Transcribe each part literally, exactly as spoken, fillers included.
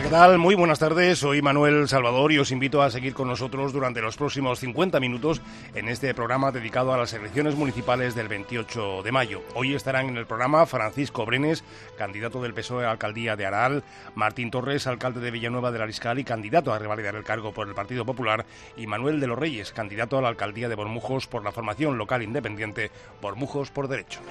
¿Qué tal? Muy buenas tardes, soy Manuel Salvador y os invito a seguir con nosotros durante los próximos cincuenta minutos en este programa dedicado a las elecciones municipales del veintiocho de mayo. Hoy estarán en el programa Francisco Brenes, candidato del P S O E a la alcaldía de Aral, Martín Torres, alcalde de Villanueva del Ariscal y candidato a revalidar el cargo por el Partido Popular, y Manuel de los Reyes, candidato a la alcaldía de Bormujos por la formación local independiente Bormujos por Derecho.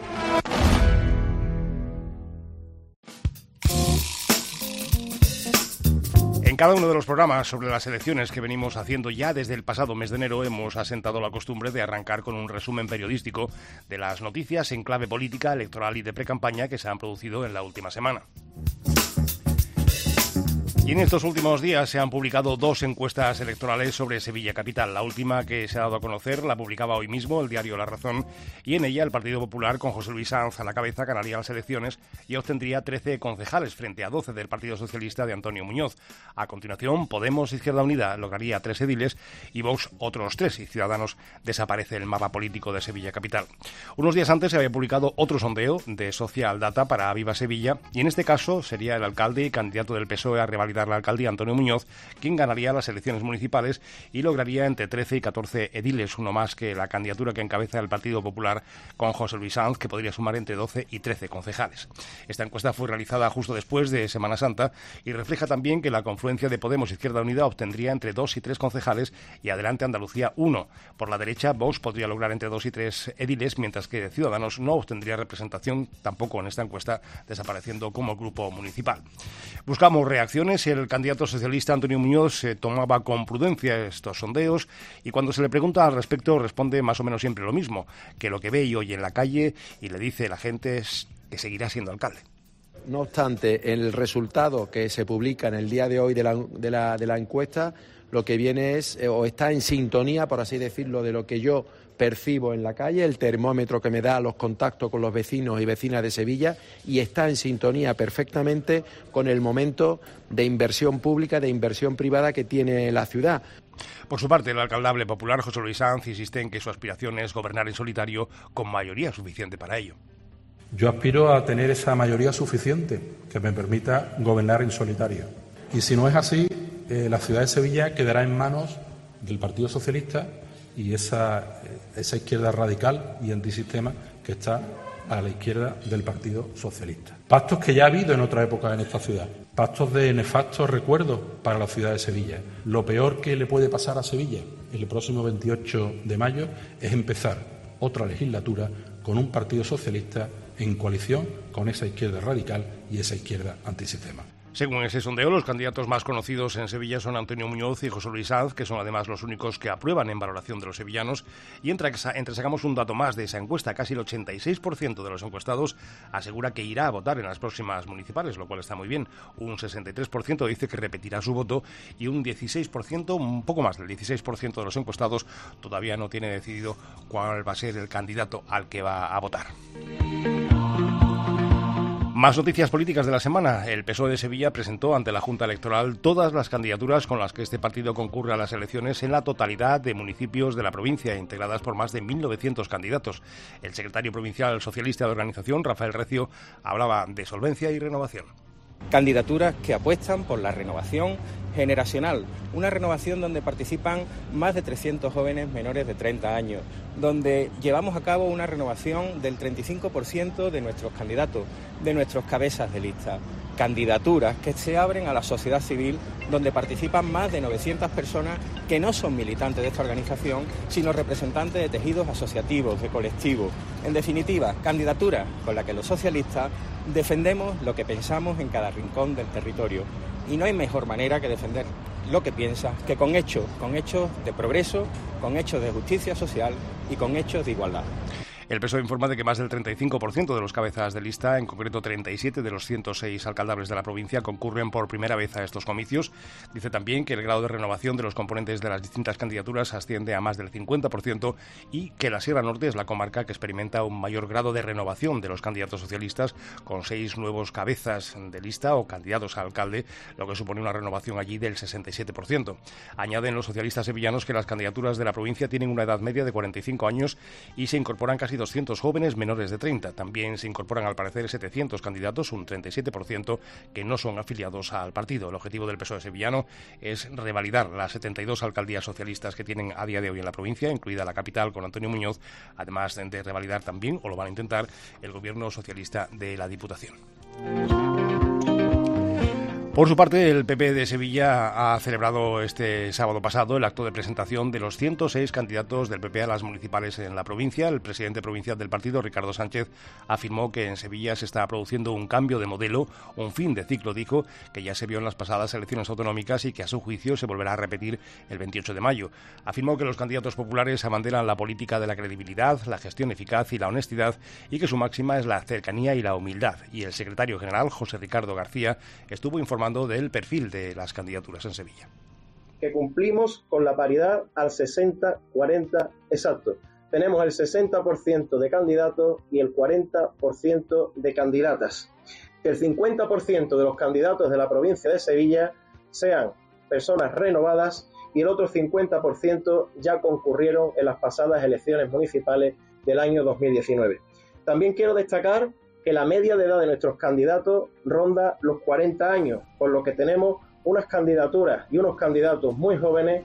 En cada uno de los programas sobre las elecciones que venimos haciendo ya desde el pasado mes de enero hemos asentado la costumbre de arrancar con un resumen periodístico de las noticias en clave política, electoral y de precampaña que se han producido en la última semana. Y en estos últimos días se han publicado dos encuestas electorales sobre Sevilla Capital. La última, que se ha dado a conocer, la publicaba hoy mismo el diario La Razón, y en ella el Partido Popular, con José Luis Sanz a la cabeza, ganaría las elecciones y obtendría trece concejales frente a doce del Partido Socialista de Antonio Muñoz. A continuación, Podemos, Izquierda Unida, lograría tres ediles y Vox otros tres, y Ciudadanos desaparece el mapa político de Sevilla Capital. Unos días antes se había publicado otro sondeo de Social Data para Viva Sevilla, y en este caso sería el alcalde y candidato del P S O E a revalidar la alcaldía, Antonio Muñoz, quien ganaría las elecciones municipales y lograría entre trece y catorce ediles, uno más que la candidatura que encabeza el Partido Popular con José Luis Sanz, que podría sumar entre doce y trece concejales. Esta encuesta fue realizada justo después de Semana Santa y refleja también que la confluencia de Podemos Izquierda Unida obtendría entre dos y tres concejales y Adelante Andalucía uno. Por la derecha, Vox podría lograr entre dos y tres ediles, mientras que Ciudadanos no obtendría representación tampoco en esta encuesta, desapareciendo como grupo municipal. Buscamos reacciones y el candidato El candidato socialista Antonio Muñoz se tomaba con prudencia estos sondeos y cuando se le pregunta al respecto responde más o menos siempre lo mismo, que lo que ve y oye en la calle y le dice a la gente es que seguirá siendo alcalde. No obstante, el resultado que se publica en el día de hoy de la, de la, de la encuesta, lo que viene es, eh, o está en sintonía, por así decirlo, de lo que yo percibo en la calle, el termómetro que me da los contactos con los vecinos y vecinas de Sevilla, y está en sintonía perfectamente con el momento de inversión pública, de inversión privada que tiene la ciudad. Por su parte, el alcaldable popular José Luis Sanz insiste en que su aspiración es gobernar en solitario con mayoría suficiente para ello. Yo aspiro a tener esa mayoría suficiente que me permita gobernar en solitario. Y si no es así, eh, la ciudad de Sevilla quedará en manos del Partido Socialista y esa, esa izquierda radical y antisistema que está a la izquierda del Partido Socialista. Pactos que ya ha habido en otra época en esta ciudad, pactos de nefastos recuerdos para la ciudad de Sevilla. Lo peor que le puede pasar a Sevilla el próximo veintiocho de mayo es empezar otra legislatura con un Partido Socialista en coalición con esa izquierda radical y esa izquierda antisistema. Según ese sondeo, los candidatos más conocidos en Sevilla son Antonio Muñoz y José Luis Sanz, que son además los únicos que aprueban en valoración de los sevillanos. Y entre, entre sacamos un dato más de esa encuesta, casi el ochenta y seis por ciento de los encuestados asegura que irá a votar en las próximas municipales, lo cual está muy bien. Un sesenta y tres por ciento dice que repetirá su voto y un dieciséis por ciento, un poco más del dieciséis por ciento de los encuestados todavía no tiene decidido cuál va a ser el candidato al que va a votar. Más noticias políticas de la semana. El P S O E de Sevilla presentó ante la Junta Electoral todas las candidaturas con las que este partido concurre a las elecciones en la totalidad de municipios de la provincia, integradas por más de mil novecientos candidatos. El secretario provincial socialista de organización, Rafael Recio, hablaba de solvencia y renovación. Candidaturas que apuestan por la renovación generacional, una renovación donde participan más de trescientos jóvenes menores de treinta años, donde llevamos a cabo una renovación del treinta y cinco por ciento de nuestros candidatos, de nuestros cabezas de lista. Candidaturas que se abren a la sociedad civil, donde participan más de novecientas personas que no son militantes de esta organización, sino representantes de tejidos asociativos, de colectivos. En definitiva, candidaturas con las que los socialistas defendemos lo que pensamos en cada rincón del territorio. Y no hay mejor manera que defender lo que piensas que con hechos, con hechos de progreso, con hechos de justicia social y con hechos de igualdad. El P S O E informa de que más del treinta y cinco por ciento de los cabezas de lista, en concreto treinta y siete de los ciento seis alcaldables de la provincia, concurren por primera vez a estos comicios. Dice también que el grado de renovación de los componentes de las distintas candidaturas asciende a más del cincuenta por ciento y que la Sierra Norte es la comarca que experimenta un mayor grado de renovación de los candidatos socialistas, con seis nuevos cabezas de lista o candidatos a alcalde, lo que supone una renovación allí del sesenta y siete por ciento. Añaden los socialistas sevillanos que las candidaturas de la provincia tienen una edad media de cuarenta y cinco años y se incorporan casi doscientos jóvenes menores de treinta. También se incorporan al parecer setecientos candidatos, un treinta y siete por ciento, que no son afiliados al partido. El objetivo del P S O E sevillano es revalidar las setenta y dos alcaldías socialistas que tienen a día de hoy en la provincia, incluida la capital con Antonio Muñoz, además de revalidar también, o lo van a intentar, el gobierno socialista de la Diputación. Por su parte, el P P de Sevilla ha celebrado este sábado pasado el acto de presentación de los ciento seis candidatos del P P a las municipales en la provincia. El presidente provincial del partido, Ricardo Sánchez, afirmó que en Sevilla se está produciendo un cambio de modelo, un fin de ciclo, dijo, que ya se vio en las pasadas elecciones autonómicas y que a su juicio se volverá a repetir el veintiocho de mayo. Afirmó que los candidatos populares abanderan la política de la credibilidad, la gestión eficaz y la honestidad y que su máxima es la cercanía y la humildad. Y el secretario general, José Ricardo García, estuvo informando del perfil de las candidaturas en Sevilla. Que cumplimos con la paridad al sesenta cuarenta exacto. Tenemos el sesenta por ciento de candidatos y el cuarenta por ciento de candidatas. Que el cincuenta por ciento de los candidatos de la provincia de Sevilla sean personas renovadas y el otro cincuenta por ciento ya concurrieron en las pasadas elecciones municipales del año dos mil diecinueve. También quiero destacar que la media de edad de nuestros candidatos ronda los cuarenta años, por lo que tenemos unas candidaturas y unos candidatos muy jóvenes.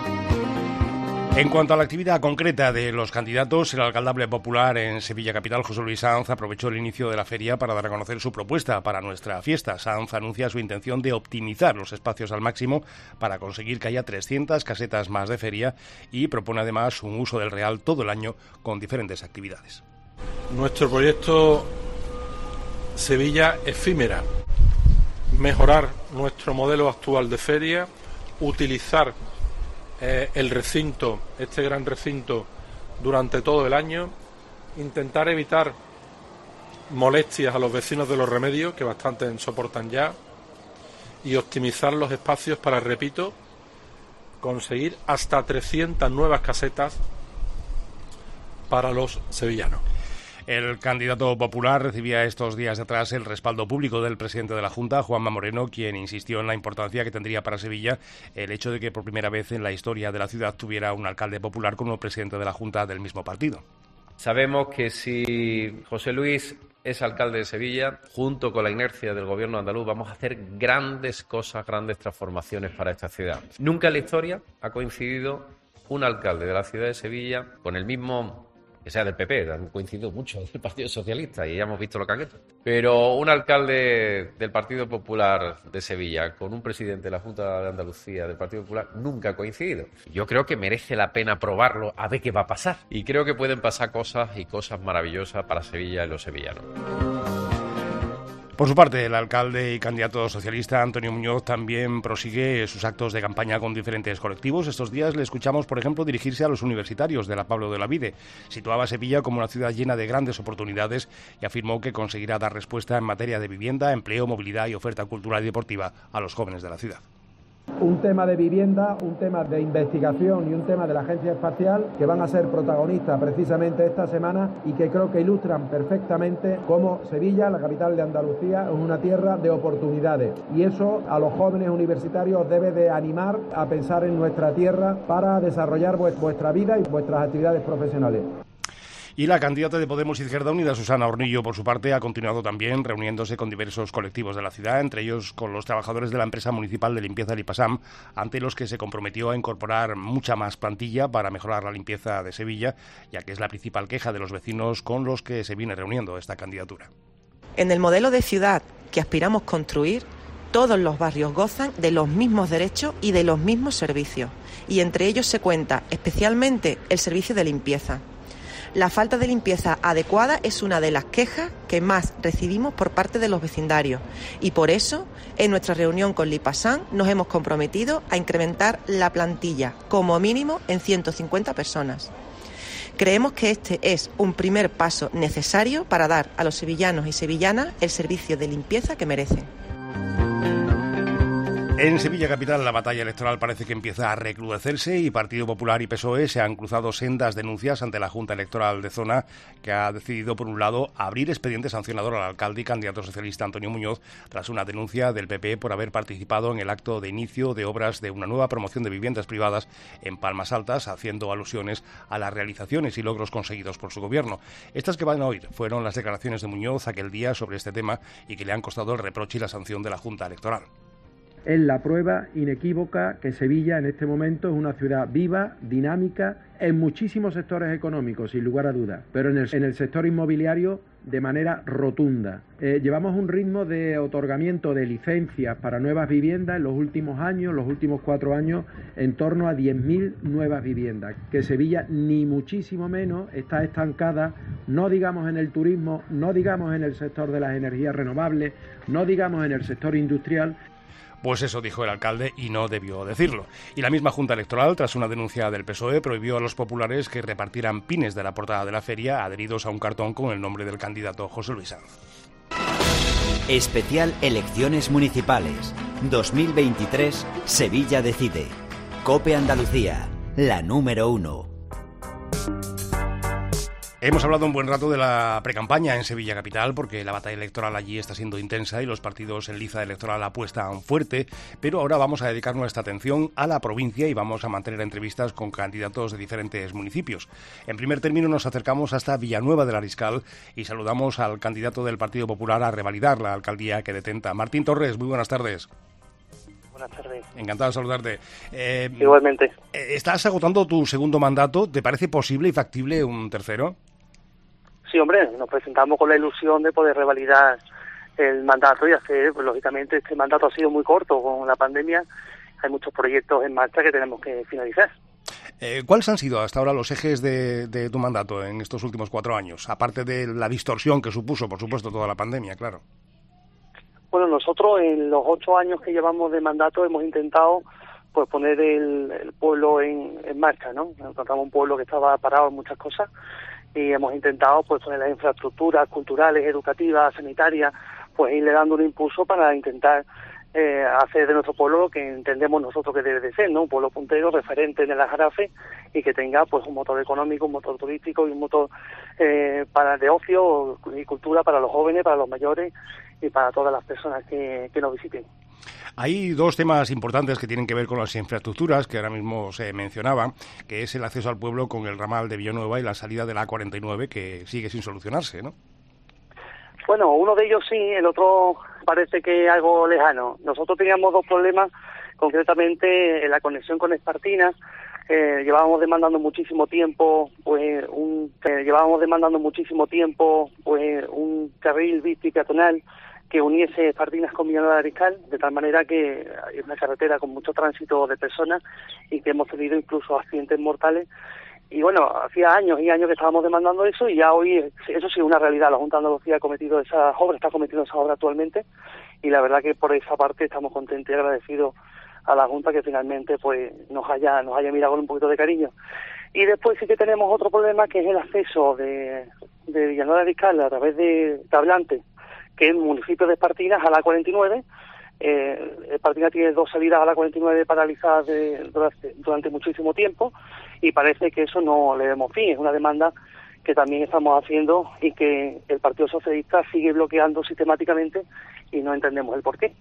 En cuanto a la actividad concreta de los candidatos, el alcaldable popular en Sevilla Capital, José Luis Sanz, aprovechó el inicio de la feria para dar a conocer su propuesta para nuestra fiesta. Sanz anuncia su intención de optimizar los espacios al máximo para conseguir que haya trescientas casetas más de feria y propone además un uso del Real todo el año con diferentes actividades. Nuestro proyecto Sevilla efímera, mejorar nuestro modelo actual de feria, utilizar eh, el recinto, este gran recinto, durante todo el año, intentar evitar molestias a los vecinos de Los Remedios, que bastante soportan ya, y optimizar los espacios para, repito, conseguir hasta trescientas nuevas casetas para los sevillanos. El candidato popular recibía estos días de atrás el respaldo público del presidente de la Junta, Juanma Moreno, quien insistió en la importancia que tendría para Sevilla el hecho de que por primera vez en la historia de la ciudad tuviera un alcalde popular como presidente de la Junta del mismo partido. Sabemos que si José Luis es alcalde de Sevilla, junto con la inercia del gobierno andaluz, vamos a hacer grandes cosas, grandes transformaciones para esta ciudad. Nunca en la historia ha coincidido un alcalde de la ciudad de Sevilla con el mismo, que sea del P P, han coincidido mucho del Partido Socialista y ya hemos visto lo que han hecho. Pero un alcalde del Partido Popular de Sevilla con un presidente de la Junta de Andalucía del Partido Popular nunca ha coincidido. Yo creo que merece la pena probarlo a ver qué va a pasar. Y creo que pueden pasar cosas y cosas maravillosas para Sevilla y los sevillanos. Por su parte, el alcalde y candidato socialista Antonio Muñoz también prosigue sus actos de campaña con diferentes colectivos. Estos días le escuchamos, por ejemplo, dirigirse a los universitarios de la Pablo de Olavide. Situaba a Sevilla como una ciudad llena de grandes oportunidades y afirmó que conseguirá dar respuesta en materia de vivienda, empleo, movilidad y oferta cultural y deportiva a los jóvenes de la ciudad. Un tema de vivienda, un tema de investigación y un tema de la Agencia Espacial que van a ser protagonistas precisamente esta semana y que creo que ilustran perfectamente cómo Sevilla, la capital de Andalucía, es una tierra de oportunidades. Y eso a los jóvenes universitarios debe de animar a pensar en nuestra tierra para desarrollar vuestra vida y vuestras actividades profesionales. Y la candidata de Podemos Izquierda Unida, Susana Hornillo, por su parte, ha continuado también reuniéndose con diversos colectivos de la ciudad, entre ellos con los trabajadores de la empresa municipal de limpieza Lipasam, ante los que se comprometió a incorporar mucha más plantilla para mejorar la limpieza de Sevilla, ya que es la principal queja de los vecinos con los que se viene reuniendo esta candidatura. En el modelo de ciudad que aspiramos construir, todos los barrios gozan de los mismos derechos y de los mismos servicios, y entre ellos se cuenta especialmente el servicio de limpieza. La falta de limpieza adecuada es una de las quejas que más recibimos por parte de los vecindarios y por eso, en nuestra reunión con Lipasam, nos hemos comprometido a incrementar la plantilla como mínimo en ciento cincuenta personas. Creemos que este es un primer paso necesario para dar a los sevillanos y sevillanas el servicio de limpieza que merecen. En Sevilla capital la batalla electoral parece que empieza a recrudecerse y Partido Popular y P S O E se han cruzado sendas denuncias ante la Junta Electoral de Zona, que ha decidido, por un lado, abrir expediente sancionador al alcalde y candidato socialista Antonio Muñoz tras una denuncia del P P por haber participado en el acto de inicio de obras de una nueva promoción de viviendas privadas en Palmas Altas, haciendo alusiones a las realizaciones y logros conseguidos por su gobierno. Estas que van a oír fueron las declaraciones de Muñoz aquel día sobre este tema y que le han costado el reproche y la sanción de la Junta Electoral. Es la prueba inequívoca que Sevilla en este momento es una ciudad viva, dinámica, en muchísimos sectores económicos, sin lugar a dudas, pero en el, en el sector inmobiliario de manera rotunda. Eh, llevamos un ritmo de otorgamiento de licencias para nuevas viviendas en los últimos años, los últimos cuatro años, en torno a diez mil nuevas viviendas, que Sevilla ni muchísimo menos está estancada, no digamos en el turismo, no digamos en el sector de las energías renovables, no digamos en el sector industrial. Pues eso dijo el alcalde y no debió decirlo. Y la misma Junta Electoral, tras una denuncia del P S O E, prohibió a los populares que repartieran pines de la portada de la feria adheridos a un cartón con el nombre del candidato José Luis Sanz. Especial Elecciones Municipales dos mil veintitrés, Sevilla decide. COPE Andalucía, la número uno. Hemos hablado un buen rato de la precampaña en Sevilla capital porque la batalla electoral allí está siendo intensa y los partidos en liza electoral apuestan fuerte, pero ahora vamos a dedicar nuestra atención a la provincia y vamos a mantener entrevistas con candidatos de diferentes municipios. En primer término nos acercamos hasta Villanueva del Ariscal y saludamos al candidato del Partido Popular a revalidar la alcaldía que detenta. Martín Torres, muy buenas tardes. Buenas tardes. Encantado de saludarte. Eh, Igualmente. Estás agotando tu segundo mandato. ¿Te parece posible y factible un tercero? Sí, hombre, nos presentamos con la ilusión de poder revalidar el mandato y hacer, pues lógicamente este mandato ha sido muy corto con la pandemia, hay muchos proyectos en marcha que tenemos que finalizar. Eh, ¿Cuáles han sido hasta ahora los ejes de, de tu mandato en estos últimos cuatro años? Aparte de la distorsión que supuso, por supuesto, toda la pandemia, claro. Bueno, nosotros en los ocho años que llevamos de mandato hemos intentado pues poner el, el pueblo en, en marcha, ¿no? Encontramos un pueblo que estaba parado en muchas cosas y hemos intentado pues poner las infraestructuras culturales, educativas, sanitarias, pues irle dando un impulso para intentar eh, hacer de nuestro pueblo lo que entendemos nosotros que debe de ser, ¿no? Un pueblo puntero, referente en el Aljarafe y que tenga pues un motor económico, un motor turístico y un motor eh, para de ocio y cultura para los jóvenes, para los mayores y para todas las personas que, que nos visiten. Hay dos temas importantes que tienen que ver con las infraestructuras, que ahora mismo se mencionaba, que es el acceso al pueblo con el ramal de Villanueva y la salida de la A cuarenta y nueve, que sigue sin solucionarse, ¿no? Bueno, uno de ellos sí, el otro parece que algo lejano. Nosotros teníamos dos problemas, concretamente en la conexión con Espartina. Eh, llevábamos demandando muchísimo tiempo, pues un eh, llevábamos demandando muchísimo tiempo, pues un carril bici peatonal que uniese Espartinas con Villanueva del Ariscal, de tal manera que es una carretera con mucho tránsito de personas y que hemos tenido incluso accidentes mortales. Y bueno, hacía años y años que estábamos demandando eso y ya hoy eso sí es una realidad. La Junta de Andalucía ha cometido esas obras, está cometiendo esas obras actualmente y la verdad que por esa parte estamos contentos y agradecidos a la Junta que finalmente pues nos haya nos haya mirado con un poquito de cariño. Y después sí que tenemos otro problema que es el acceso de, de Villanueva del Ariscal a través de Tablante, que es el municipio de Espartinas, a la A cuarenta y nueve. Eh, Espartinas tiene dos salidas a la A cuarenta y nueve paralizadas de, durante, durante muchísimo tiempo y parece que eso no le demos fin. Es una demanda que también estamos haciendo y que el Partido Socialista sigue bloqueando sistemáticamente y no entendemos el porqué.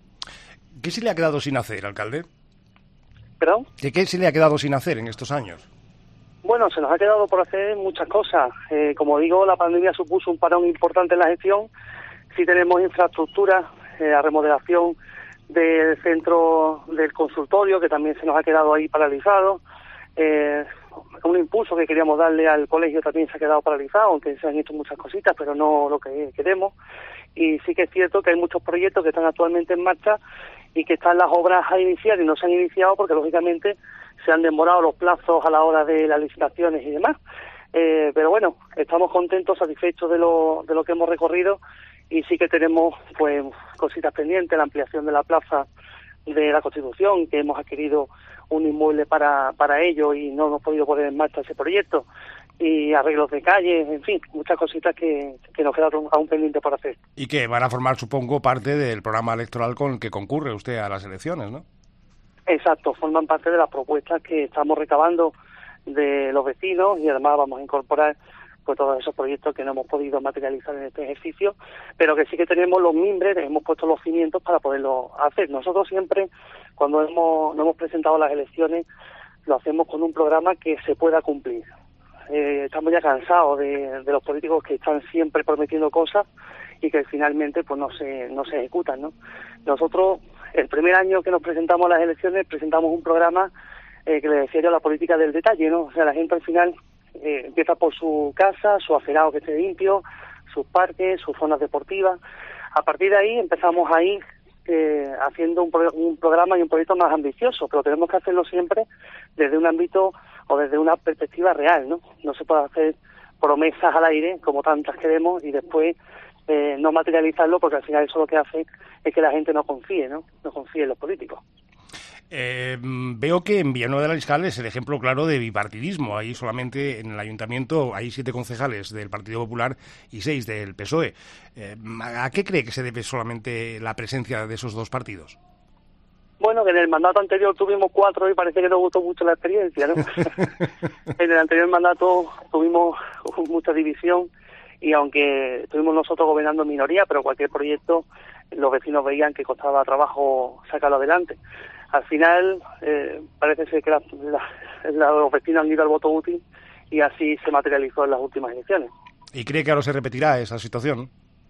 ¿Qué se le ha quedado sin hacer, alcalde? ¿Perdón? ¿Qué, qué se le ha quedado sin hacer en estos años? Bueno, se nos ha quedado por hacer muchas cosas. Eh, como digo, la pandemia supuso un parón importante en la gestión. Sí tenemos infraestructura, eh, la remodelación del centro del consultorio, que también se nos ha quedado ahí paralizado. Eh, un impulso que queríamos darle al colegio también se ha quedado paralizado, aunque se han hecho muchas cositas, pero no lo que queremos. Y sí que es cierto que hay muchos proyectos que están actualmente en marcha y que están las obras a iniciar y no se han iniciado porque, lógicamente, se han demorado los plazos a la hora de las licitaciones y demás. Eh, pero bueno, estamos contentos, satisfechos de lo, de lo que hemos recorrido y sí que tenemos pues cositas pendientes, la ampliación de la plaza de la Constitución, que hemos adquirido un inmueble para para ello y no hemos podido poner en marcha ese proyecto. y arreglos de calles, en fin, muchas cositas que, que nos quedan aún pendientes por hacer. Y que van a formar, supongo, parte del programa electoral con el que concurre usted a las elecciones, ¿no? Exacto, forman parte de las propuestas que estamos recabando de los vecinos y además vamos a incorporar pues todos esos proyectos que no hemos podido materializar en este ejercicio, pero que sí que tenemos los mimbres, hemos puesto los cimientos para poderlo hacer. Nosotros siempre, cuando hemos, nos hemos presentado a las elecciones, lo hacemos con un programa que se pueda cumplir. Eh, estamos ya cansados de, de los políticos que están siempre prometiendo cosas y que finalmente pues no se no se ejecutan, ¿no? Nosotros, el primer año que nos presentamos a las elecciones, presentamos un programa eh, que le decía yo la política del detalle, ¿no? O sea, la gente al final eh, empieza por su casa, su acerado que esté limpio, sus parques, sus zonas deportivas. A partir de ahí empezamos a ir eh, haciendo un, pro, un programa y un proyecto más ambicioso, pero tenemos que hacerlo siempre desde un ámbito o desde una perspectiva real, ¿no? No se puede hacer promesas al aire, como tantas queremos, y después eh, no materializarlo, porque al final eso lo que hace es que la gente no confíe, ¿no? No confíe en los políticos. Eh, veo que en Villanueva del Ariscal es el ejemplo claro de bipartidismo. Ahí solamente en el ayuntamiento hay siete concejales del Partido Popular y seis del P S O E. Eh, ¿A qué cree que se debe solamente la presencia de esos dos partidos? Bueno, que en el mandato anterior tuvimos cuatro y parece que nos gustó mucho la experiencia, ¿no? En el anterior mandato tuvimos mucha división y aunque estuvimos nosotros gobernando en minoría, pero cualquier proyecto los vecinos veían que costaba trabajo sacarlo adelante. Al final eh, parece ser que la, la, la, los vecinos han ido al voto útil y así se materializó en las últimas elecciones. ¿Y cree que ahora se repetirá esa situación?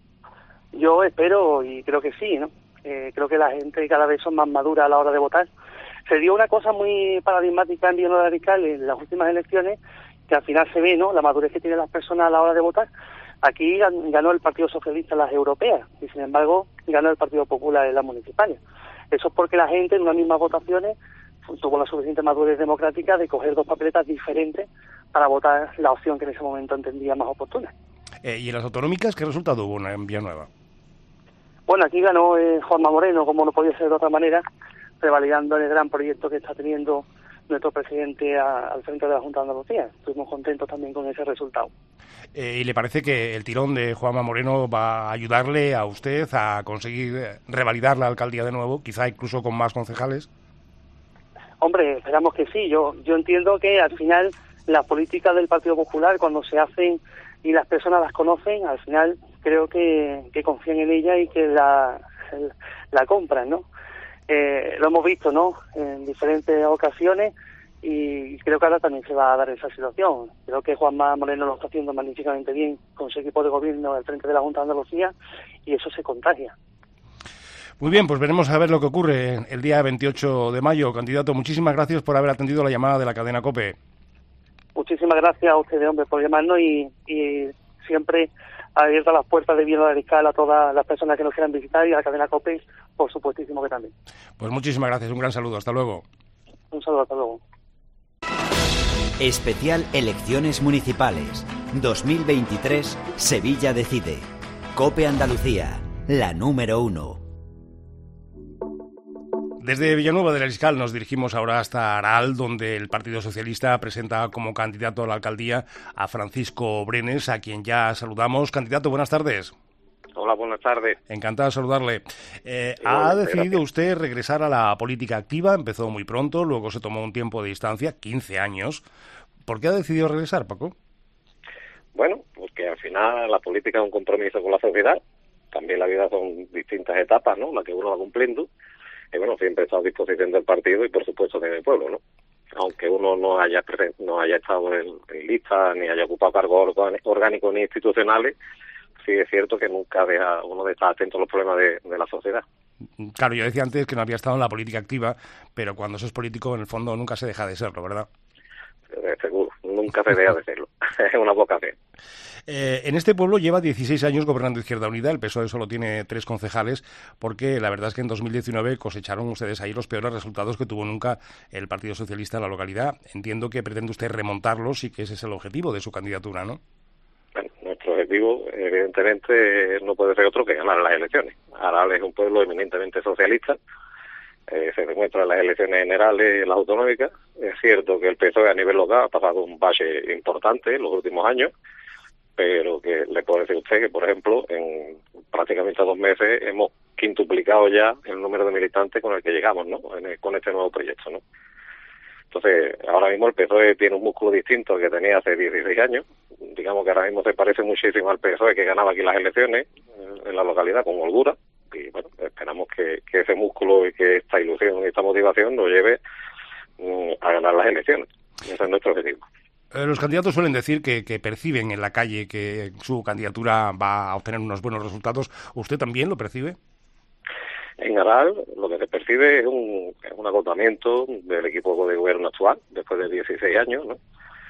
Yo espero y creo que sí, ¿no? Eh, creo que la gente cada vez son más madura a la hora de votar. Se dio una cosa muy paradigmática en Villanueva del Ariscal en las últimas elecciones, que al final se ve, ¿no?, la madurez que tienen las personas a la hora de votar. Aquí ganó el Partido Socialista en las europeas y, sin embargo, ganó el Partido Popular en las municipales. Eso es porque la gente en unas mismas votaciones tuvo la suficiente madurez democrática de coger dos papeletas diferentes para votar la opción que en ese momento entendía más oportuna. Eh, ¿Y en las autonómicas qué resultado hubo en Villanueva? Bueno, aquí ganó eh, Juanma Moreno, como no podía ser de otra manera, revalidando el gran proyecto que está teniendo nuestro presidente a, al frente de la Junta de Andalucía. Estuvimos contentos también con ese resultado. Eh, ¿Y le parece que el tirón de Juanma Moreno va a ayudarle a usted a conseguir revalidar la alcaldía de nuevo, quizá incluso con más concejales? Hombre, esperamos que sí. Yo, yo entiendo que al final las políticas del Partido Popular, cuando se hacen y las personas las conocen, al final creo que, que confían en ella y que la, la compran, ¿no? Eh, lo hemos visto, ¿no?, en diferentes ocasiones y creo que ahora también se va a dar esa situación. Creo que Juanma Moreno lo está haciendo magníficamente bien con su equipo de gobierno al frente de la Junta de Andalucía y eso se contagia. Muy bien, pues veremos a ver lo que ocurre el día veintiocho de mayo. Candidato, muchísimas gracias por haber atendido la llamada de la cadena COPE. Muchísimas gracias a ustedes, hombre, por llamarnos y, y siempre abiertas las puertas de Villanueva del Ariscal a todas las personas que nos quieran visitar y a la cadena COPE, por supuestísimo que también. Pues muchísimas gracias, un gran saludo, hasta luego. Un saludo, hasta luego. Especial Elecciones Municipales dos mil veintitrés, Sevilla decide. COPE Andalucía, la número uno. Desde Villanueva del Ariscal nos dirigimos ahora hasta Aral, donde el Partido Socialista presenta como candidato a la alcaldía a Francisco Brenes, a quien ya saludamos. Candidato, buenas tardes. Hola, buenas tardes. Encantado de saludarle. Eh, sí, ha bueno, decidido gracias. usted regresar a la política activa, empezó muy pronto, luego se tomó un tiempo de distancia, quince años. ¿Por qué ha decidido regresar, Paco? Bueno, porque al final la política es un compromiso con la sociedad, también la vida son distintas etapas, ¿no?, las que uno va cumpliendo. Y bueno, siempre he estado a disposición del partido y por supuesto de mi pueblo, ¿no? Aunque uno no haya presen- no haya estado en, en lista, ni haya ocupado cargos organ- orgánicos ni institucionales, sí es cierto que nunca deja uno de estar atento a los problemas de, de la sociedad. Claro, yo decía antes que no había estado en la política activa, pero cuando sos político, en el fondo, nunca se deja de serlo, ¿verdad? Eh, seguro, nunca se deja de serlo. Es una vocación. Eh, en este pueblo lleva dieciséis años gobernando Izquierda Unida, el P S O E solo tiene tres concejales, porque la verdad es que en dos mil diecinueve cosecharon ustedes ahí los peores resultados que tuvo nunca el Partido Socialista en la localidad. Entiendo que pretende usted remontarlos y que ese es el objetivo de su candidatura, ¿no? Bueno, nuestro objetivo, evidentemente, no puede ser otro que ganar las elecciones. Aral es un pueblo eminentemente socialista eh, se demuestra en las elecciones generales y las autonómicas. Es cierto que el P S O E a nivel local ha pasado un bache importante en los últimos años, pero que le puedo decir a usted que, por ejemplo, en prácticamente dos meses hemos quintuplicado ya el número de militantes con el que llegamos, ¿no? En el, con este nuevo proyecto, ¿no? Entonces, ahora mismo el P S O E tiene un músculo distinto al que tenía hace dieciséis años. Digamos que ahora mismo se parece muchísimo al P S O E que ganaba aquí las elecciones en la localidad con holgura. Y bueno, esperamos que, que ese músculo y que esta ilusión y esta motivación nos lleve um, a ganar las elecciones. Ese es nuestro objetivo. Eh, los candidatos suelen decir que, que perciben en la calle que su candidatura va a obtener unos buenos resultados. ¿Usted también lo percibe? En Aral lo que se percibe es un, es un agotamiento del equipo de gobierno actual, después de dieciséis años, ¿no?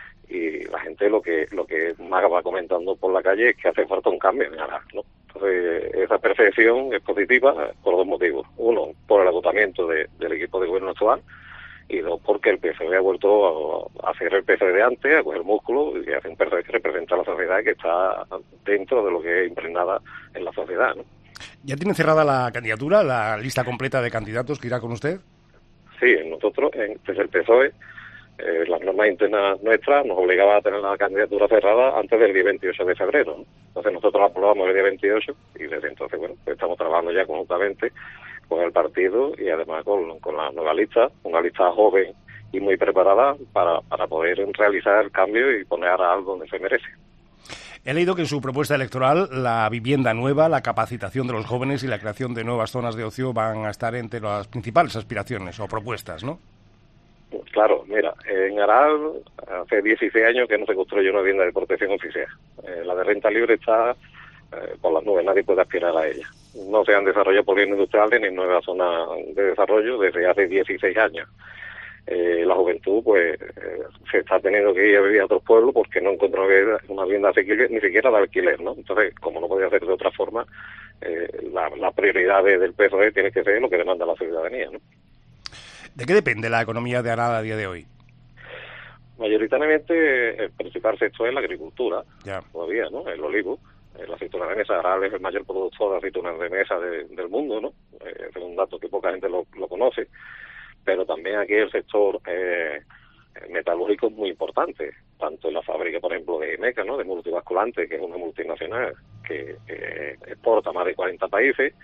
Y la gente lo que lo que más va comentando por la calle es que hace falta un cambio en Aral, ¿no? Entonces, esa percepción es positiva por dos motivos. Uno, por el agotamiento de, del equipo de gobierno actual, y dos, porque el P S O E ha vuelto a, a hacer el P S O E de antes, a coger músculo y hace un P S O E que representa a la sociedad y que está dentro de lo que es impregnada en la sociedad, ¿no? ¿Ya tiene cerrada la candidatura, la lista completa de candidatos que irá con usted? Sí, nosotros, en, desde el P S O E, eh, las normas internas nuestras nos obligaban a tener la candidatura cerrada antes del día veintiocho de febrero, ¿no? Entonces nosotros la aprobamos el día veintiocho y desde entonces, bueno, pues estamos trabajando ya conjuntamente con el partido y además con, con la nueva lista, una lista joven y muy preparada para, para poder realizar el cambio y poner a Aral donde se merece. He leído que en su propuesta electoral la vivienda nueva, la capacitación de los jóvenes y la creación de nuevas zonas de ocio van a estar entre las principales aspiraciones o propuestas, ¿no? Claro, mira, en Aral hace dieciséis años que no se construye una vivienda de protección oficial. Eh, la de renta libre está eh, por las nubes, nadie puede aspirar a ella. No se han desarrollado polígonos industriales ni nuevas zonas de desarrollo desde hace dieciséis años. Eh, la juventud pues eh, se está teniendo que ir a vivir a otros pueblos porque no encuentra una vivienda asequible ni siquiera de alquiler, ¿no? Entonces, como no podía ser de otra forma, eh, la, la prioridad de, del P S O E tiene que ser lo que demanda la ciudadanía, ¿no? ¿De qué depende la economía de Aral a día de hoy? Mayoritariamente el principal sector es la agricultura, ya. Todavía, ¿no? El olivo. La aceituna de mesa, Aral es el mayor productor de aceitunas de mesa de, del mundo, ¿no? Eh, es un dato que poca gente lo, lo conoce. Pero también aquí el sector eh, metalúrgico es muy importante, tanto en la fábrica, por ejemplo, de Meca, ¿no? De multibasculante, que es una multinacional que eh, exporta a más de cuarenta países,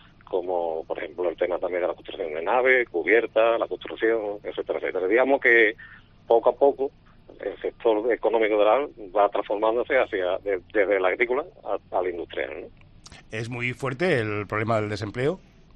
como, por ejemplo, el tema también de la construcción de naves, cubierta, la construcción, etcétera, etcétera. Digamos que poco a poco el sector económico de Aral va transformándose hacia de, desde la agrícola a, a la industrial, ¿no? ¿Es muy fuerte el problema del desempleo?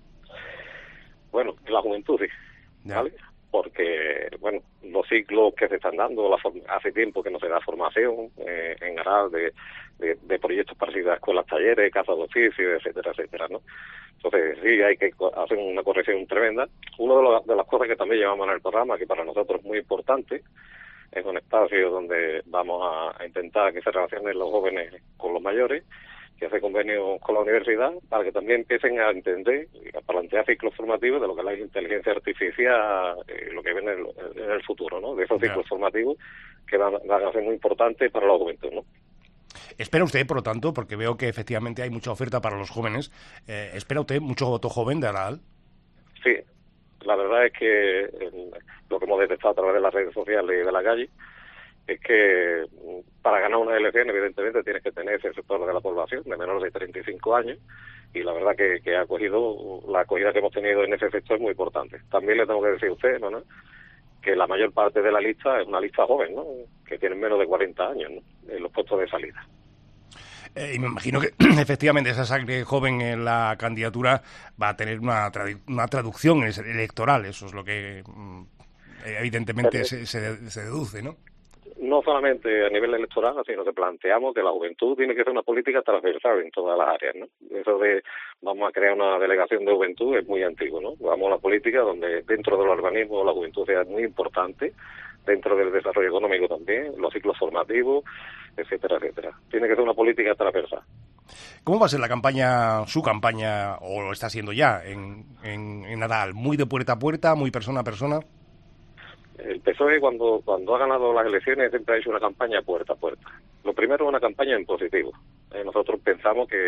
Bueno, la juventud sí. ¿Vale? Porque, bueno, los ciclos que se están dando, la hace tiempo que no se da formación eh, en Aral de, de, de proyectos parecidos a escuelas, talleres, casas de oficio, etcétera, etcétera, ¿no? Entonces, sí, hay que hacer una corrección tremenda. Una de, lo, de las cosas que también llevamos en el programa, que para nosotros es muy importante, es un espacio donde vamos a, a intentar que se relacionen los jóvenes con los mayores, que hace convenio con la universidad para que también empiecen a entender y a plantear ciclos formativos de lo que es la inteligencia artificial, eh, lo que viene en el, en el futuro, ¿no? De esos ciclos yeah. formativos que van, van a ser muy importantes para la juventud, ¿no? ¿Espera usted, por lo tanto, porque veo que efectivamente hay mucha oferta para los jóvenes, eh, ¿espera usted mucho voto joven de Aral? Sí, la verdad es que eh, lo que hemos detectado a través de las redes sociales y de la calle es que para ganar una elección evidentemente tienes que tener ese sector de la población de menores de treinta y cinco años y la verdad que, que ha acogido, la acogida que hemos tenido en ese sector es muy importante. También le tengo que decir a usted, ¿no? que la mayor parte de la lista es una lista joven, ¿no? que tienen menos de cuarenta años, ¿no? en los puestos de salida. Eh, y me imagino que efectivamente esa sangre joven en la candidatura va a tener una, tradu- una traducción electoral, eso es lo que mm, evidentemente se, se, se deduce, ¿no? No solamente a nivel electoral, sino que planteamos que la juventud tiene que ser una política transversal en todas las áreas, ¿no? Eso de vamos a crear una delegación de juventud es muy antiguo, ¿no? Vamos a una política donde dentro del urbanismo la juventud sea muy importante, dentro del desarrollo económico también, los ciclos formativos, etcétera, etcétera. Tiene que ser una política transversal. ¿Cómo va a ser la campaña, su campaña, o lo está siendo ya, en, en, en Aral? ¿Muy de puerta a puerta, muy persona a persona? El P S O E cuando cuando ha ganado las elecciones siempre ha hecho una campaña puerta a puerta. Lo primero es una campaña en positivo. Eh, nosotros pensamos que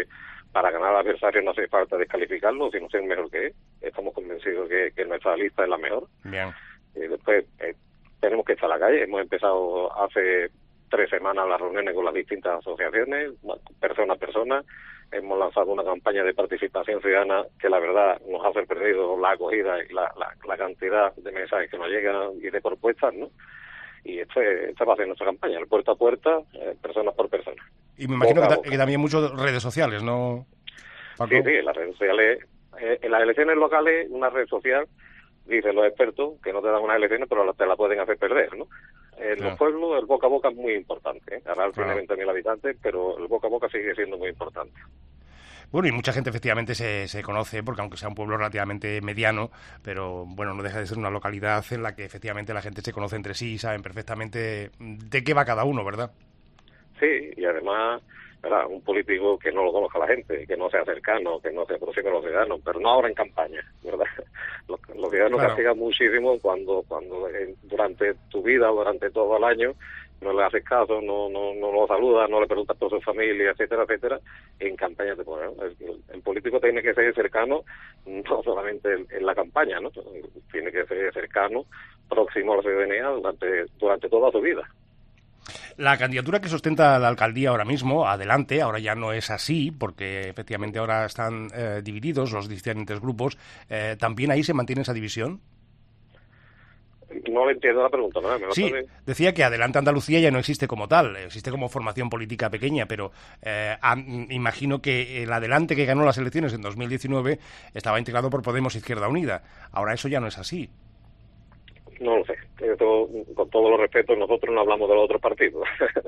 para ganar al adversario no hace falta descalificarlo, sino ser mejor que él. Estamos convencidos que, que nuestra lista es la mejor. Bien. Y después eh, tenemos que estar a la calle. Hemos empezado hace tres semanas las reuniones con las distintas asociaciones, persona a persona. Hemos lanzado una campaña de participación ciudadana que la verdad nos ha sorprendido la acogida y la, la, la cantidad de mensajes que nos llegan y de propuestas, ¿no? Y esto, es, esta va a ser nuestra campaña, el puerta a puerta, eh, personas por persona. Y me imagino boca que, a boca. que también muchas redes sociales, ¿no, Paco? Sí, sí, en las redes sociales, eh, en las elecciones locales, una red social, dicen los expertos, que no te dan unas elecciones, pero te la pueden hacer perder, ¿no? En Claro. los pueblos el boca a boca es muy importante, ¿eh? Ahora Claro. tiene veinte mil habitantes, pero el boca a boca sigue siendo muy importante. Bueno, y mucha gente efectivamente se, se conoce, porque aunque sea un pueblo relativamente mediano, pero bueno, no deja de ser una localidad en la que efectivamente la gente se conoce entre sí y saben perfectamente de qué va cada uno, ¿verdad? Sí, y además, ¿verdad? Un político que no lo conozca la gente, que no sea cercano, que no se aproxime a los ciudadanos, pero no ahora en campaña, ¿verdad? Los, los ciudadanos Claro. castigan muchísimo cuando, cuando eh, durante tu vida, durante todo el año, no le haces caso, no no no lo saludas, no le preguntas por su familia, etcétera, etcétera, en campaña te ponen, ¿no? El, el político tiene que ser cercano, no solamente en, en la campaña, ¿no? Tiene que ser cercano, próximo a la ciudadanía durante, durante toda su vida. La candidatura que sustenta la alcaldía ahora mismo, adelante, ahora ya no es así, porque efectivamente ahora están eh, divididos los diferentes grupos, eh, ¿también ahí se mantiene esa división? No le entiendo la pregunta, ¿no? ¿Me lo Sí, sabe? decía que Adelante Andalucía ya no existe como tal, existe como formación política pequeña, pero eh, a, imagino que el Adelante que ganó las elecciones en dos mil diecinueve estaba integrado por Podemos Izquierda Unida. Ahora eso ya no es así. No lo sé. Esto, con todos los respetos, nosotros no hablamos de los otros partidos.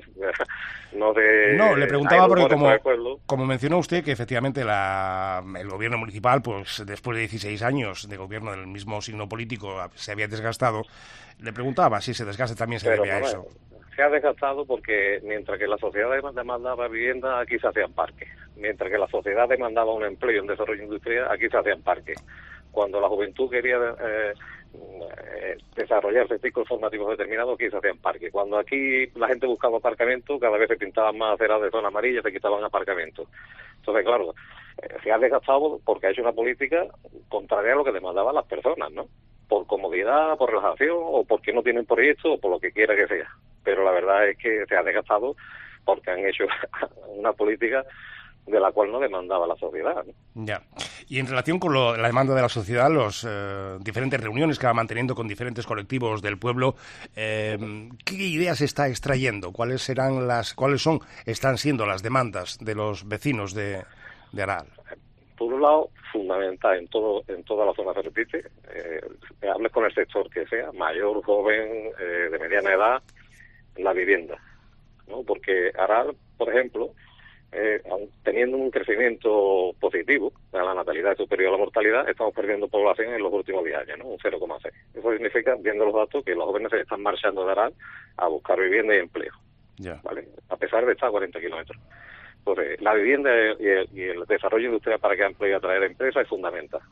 no sé. No, le preguntaba hay porque rumores como, por el pueblo. como mencionó usted que efectivamente la, el gobierno municipal, pues después de dieciséis años de gobierno del mismo signo político, se había desgastado, le preguntaba si ese desgaste también se Pero, debe a no, eso. se ha desgastado porque mientras que la sociedad demandaba vivienda, aquí se hacían parques. Mientras que la sociedad demandaba un empleo y un desarrollo industrial, aquí se hacían parques. Cuando la juventud quería eh, eh, desarrollarse ciclos formativos determinados, aquí se hacían parques. Cuando aquí la gente buscaba aparcamiento, cada vez se pintaban más aceras de zona amarilla, se quitaban aparcamientos. Entonces, claro, eh, se ha desgastado porque ha hecho una política contraria a lo que demandaban las personas, ¿no? Por comodidad, por relajación, o porque no tienen proyecto, o por lo que quiera que sea. Pero la verdad es que se ha desgastado porque han hecho una política de la cual no demandaba la sociedad, ¿no? Ya. Y en relación con lo, la demanda de la sociedad, las eh, diferentes reuniones que va manteniendo con diferentes colectivos del pueblo, eh, ¿qué ideas está extrayendo? ¿Cuáles serán las, cuáles son, están siendo las demandas de los vecinos de, de Aral? Por un lado, fundamental en todo en toda la zona se repite, eh, hables con el sector que sea, mayor, joven, eh, de mediana edad, la vivienda, ¿no? Porque Aral, por ejemplo, eh, aun teniendo un crecimiento positivo, la natalidad es superior a la mortalidad, estamos perdiendo población en los últimos diez años, ¿no? Un cero coma seis. Eso significa, viendo los datos, que los jóvenes se están marchando de Aral a buscar vivienda y empleo, Ya. ¿vale? A pesar de estar a cuarenta kilómetros. Entonces, la vivienda y el, y el desarrollo industrial para que empleo y atraer empresas es fundamental.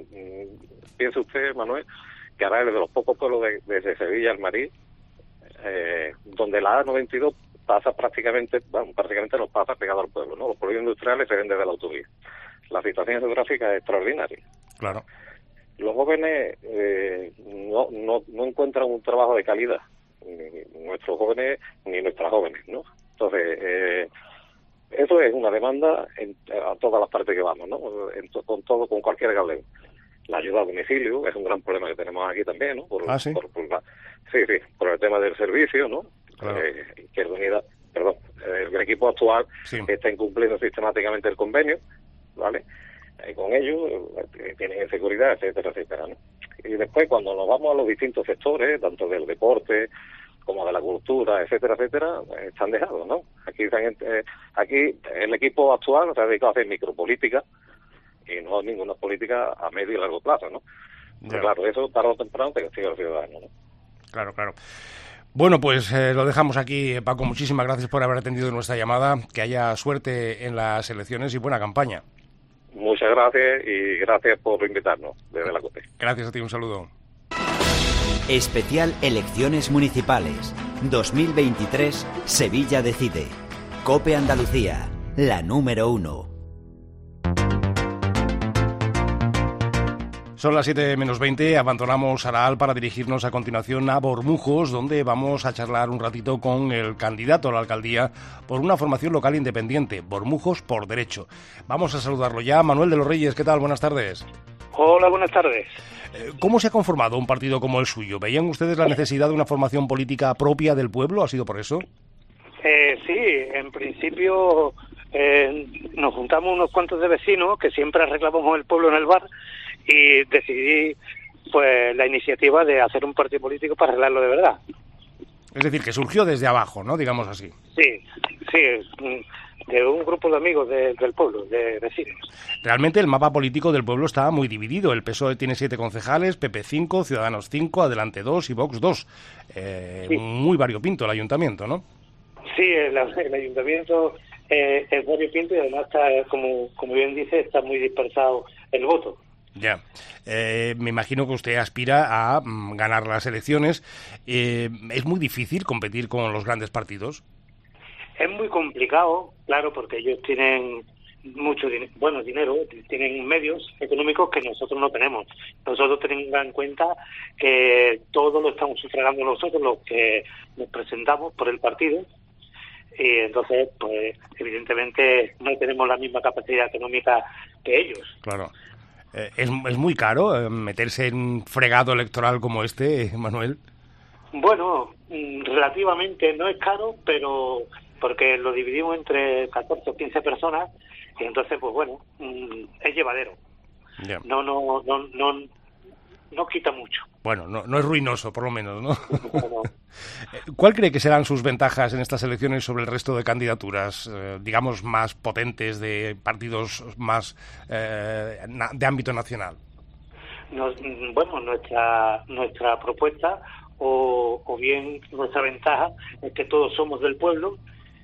Mm, Piense usted, Manuel, que Aral es de los pocos pueblos de, desde Sevilla al Marí, eh, donde la A noventa y dos pasa prácticamente, bueno, prácticamente nos pasa pegado al pueblo, ¿no? Los polígonos industriales se ven desde la autovía. La situación geográfica es extraordinaria. Claro. Los jóvenes eh, no, no, no encuentran un trabajo de calidad, ni nuestros jóvenes ni nuestras jóvenes, ¿no? Entonces, eh, eso es una demanda en, a todas las partes que vamos, ¿no? En to, con todo, con cualquier que hablemos. La ayuda a domicilio es un gran problema que tenemos aquí también, ¿no? Por, ¿Ah, sí? Por, por la, sí, sí, por el tema del servicio, ¿no? Claro. Eh, Izquierda Unida, perdón, eh, el equipo actual Sí. está incumpliendo sistemáticamente el convenio, ¿vale? Y con ello eh, tienen inseguridad, etcétera, etcétera, ¿no? Y después, cuando nos vamos a los distintos sectores, tanto del deporte como de la cultura, etcétera, etcétera, eh, están dejados, ¿no? Aquí, se han, eh, aquí el equipo actual se ha dedicado a hacer micropolítica y no ninguna política a medio y largo plazo, ¿no? Pero claro, eso tarde o temprano te castiga al ciudadano, ¿no? Claro, claro. Bueno, pues eh, lo dejamos aquí, Paco. Muchísimas gracias por haber atendido nuestra llamada. Que haya suerte en las elecciones y buena campaña. Muchas gracias y gracias por invitarnos desde la COPE. Gracias a ti, un saludo. Especial Elecciones Municipales dos mil veintitrés, Sevilla decide. COPE Andalucía, la número uno. Son las siete menos veinte, abandonamos Araal para dirigirnos a continuación a Bormujos, donde vamos a charlar un ratito con el candidato a la alcaldía por una formación local independiente, Bormujos por Derecho. Vamos a saludarlo ya. Manuel de los Reyes, ¿qué tal? Buenas tardes. Hola, buenas tardes. ¿Cómo se ha conformado un partido como el suyo? ¿Veían ustedes la necesidad de una formación política propia del pueblo? ¿Ha sido por eso? Eh, sí, en principio eh, nos juntamos unos cuantos de vecinos que siempre reclamamos el pueblo en el bar y decidí pues la iniciativa de hacer un partido político para arreglarlo de verdad. Es decir, que surgió desde abajo, ¿no? Digamos así. Sí, sí, de un grupo de amigos de, del pueblo, de vecinos. Realmente el mapa político del pueblo está muy dividido. El P S O E tiene siete concejales, P P cinco, Ciudadanos cinco, Adelante dos y Vox dos. Eh, sí. Muy variopinto el ayuntamiento, ¿no? Sí, el, el ayuntamiento eh, es variopinto y además está, como, como bien dice, está muy dispersado el voto. Ya, eh, me imagino que usted aspira a mm, ganar las elecciones. Eh, ¿Es muy difícil competir con los grandes partidos? Es muy complicado, claro, porque ellos tienen mucho din- bueno dinero, tienen medios económicos que nosotros no tenemos. Nosotros tenemos en cuenta que todo lo estamos sufragando nosotros, los que nos presentamos por el partido, y entonces, pues, evidentemente no tenemos la misma capacidad económica que ellos. Claro. Eh, ¿es, ¿Es muy caro eh, meterse en un fregado electoral como este, Manuel? Bueno, relativamente no es caro, pero porque lo dividimos entre catorce o quince personas y entonces, pues bueno, es llevadero. Yeah. No, no, no, no, no quita mucho. Bueno, no, no es ruinoso, por lo menos, ¿no? No. ¿Cuál cree que serán sus ventajas en estas elecciones sobre el resto de candidaturas, eh, digamos, más potentes, de partidos más eh, de ámbito nacional? Nos, bueno, nuestra nuestra propuesta o, o bien nuestra ventaja es que todos somos del pueblo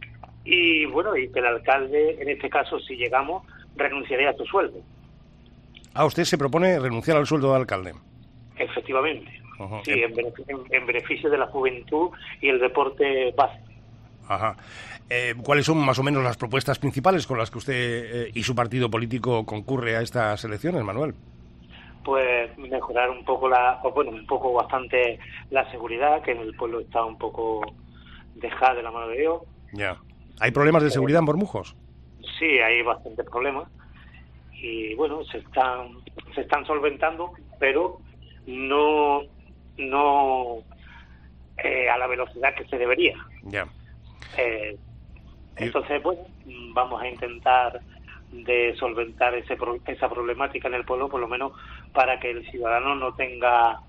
y, bueno, y que el alcalde, en este caso, si llegamos, renunciaría a su sueldo. Ah, usted se propone renunciar al sueldo de alcalde. Efectivamente, uh-huh. sí, en, en, en beneficio de la juventud y el deporte base. Ajá. Eh, ¿Cuáles son más o menos las propuestas principales con las que usted eh, y su partido político concurre a estas elecciones, Manuel? Pues mejorar un poco la, o bueno, un poco bastante la seguridad, que en el pueblo está un poco dejada de la mano de Dios. Ya. ¿Hay problemas de seguridad en Bormujos? Sí, hay bastantes problemas y bueno, se están se están solventando, pero no no eh, a la velocidad que se debería. Ya. Eh, entonces, bueno, vamos a intentar de solventar ese pro- esa problemática en el pueblo, por lo menos para que el ciudadano no tenga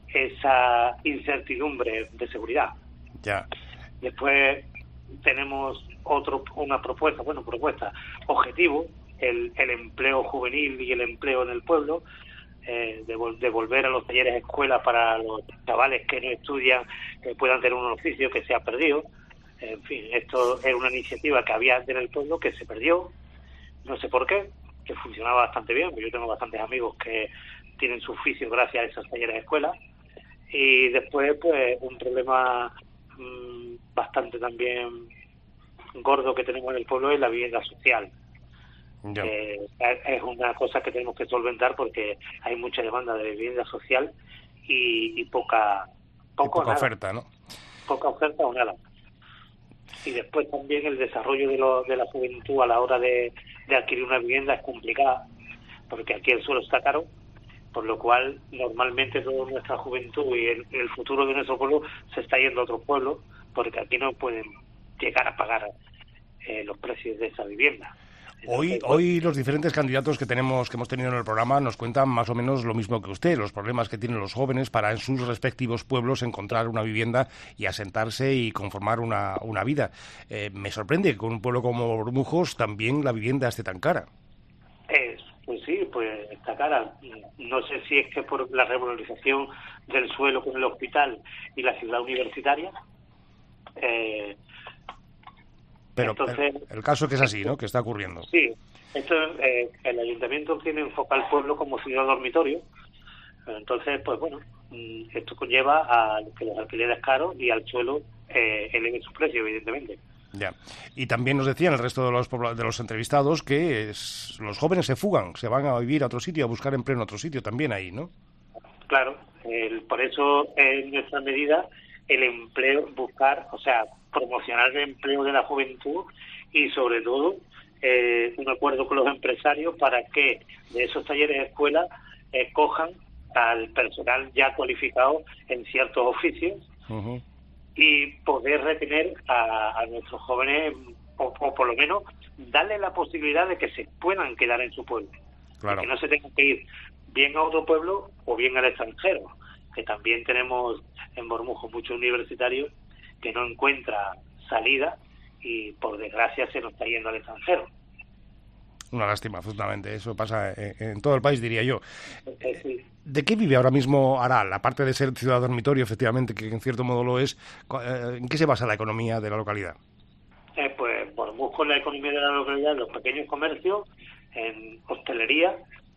esa incertidumbre de seguridad. Ya. Después tenemos otro una propuesta, bueno, propuesta, objetivo, el, el empleo juvenil y el empleo en el pueblo, eh, de, de volver a los talleres escuelas para los chavales que no estudian, que puedan tener un oficio que se ha perdido. En fin, esto es una iniciativa que había en el pueblo que se perdió, no sé por qué, que funcionaba bastante bien, porque yo tengo bastantes amigos que tienen su oficio gracias a esos talleres escuelas. Y después, pues, un problema mmm, bastante también gordo que tenemos en el pueblo es la vivienda social. Eh, es una cosa que tenemos que solventar porque hay mucha demanda de vivienda social y, y poca poco y poca oferta, ¿no? Poca oferta o nada. Y después también el desarrollo de, lo, de la juventud a la hora de, de adquirir una vivienda es complicada, porque aquí el suelo está caro, por lo cual normalmente toda nuestra juventud y el, el futuro de nuestro pueblo se está yendo a otros pueblos, porque aquí no pueden llegar a pagar eh, los precios de esa vivienda. Hoy, hoy los diferentes candidatos que tenemos, que hemos tenido en el programa, nos cuentan más o menos lo mismo que usted, los problemas que tienen los jóvenes para en sus respectivos pueblos encontrar una vivienda y asentarse y conformar una, una vida. Eh, me sorprende que con un pueblo como Bormujos también la vivienda esté tan cara. Eh, pues sí, pues está cara. No sé si es que por la revalorización del suelo con el hospital y la ciudad universitaria. Eh, Pero Entonces, el, el caso es que es así, ¿no? Que está ocurriendo. Sí, esto, eh, el ayuntamiento tiene enfocado al pueblo como ciudad dormitorio. Entonces, pues bueno, esto conlleva a que los alquileres caros y al suelo eh, eleven su precio, evidentemente. Ya. Y también nos decían el resto de los de los entrevistados que es, los jóvenes se fugan, se van a vivir a otro sitio, a buscar empleo en otro sitio también ahí, ¿no? Claro, el, por eso en nuestra medida el empleo, buscar, o sea, promocionar el empleo de la juventud y sobre todo eh, un acuerdo con los empresarios para que de esos talleres de escuela eh, cojan al personal ya cualificado en ciertos oficios uh-huh. y poder retener a, a nuestros jóvenes o, o por lo menos darle la posibilidad de que se puedan quedar en su pueblo, claro. que no se tengan que ir bien a otro pueblo o bien al extranjero, que también tenemos en Bormujos muchos universitarios que no encuentran salida y por desgracia se nos está yendo al extranjero. Una lástima, absolutamente. Eso pasa en, en todo el país, diría yo. ¿De qué vive ahora mismo Aral? Aparte de ser ciudad dormitorio, efectivamente, que en cierto modo lo es, ¿en qué se basa la economía de la localidad? Eh, pues Bormujos, la economía de la localidad, los pequeños comercios, en hostelería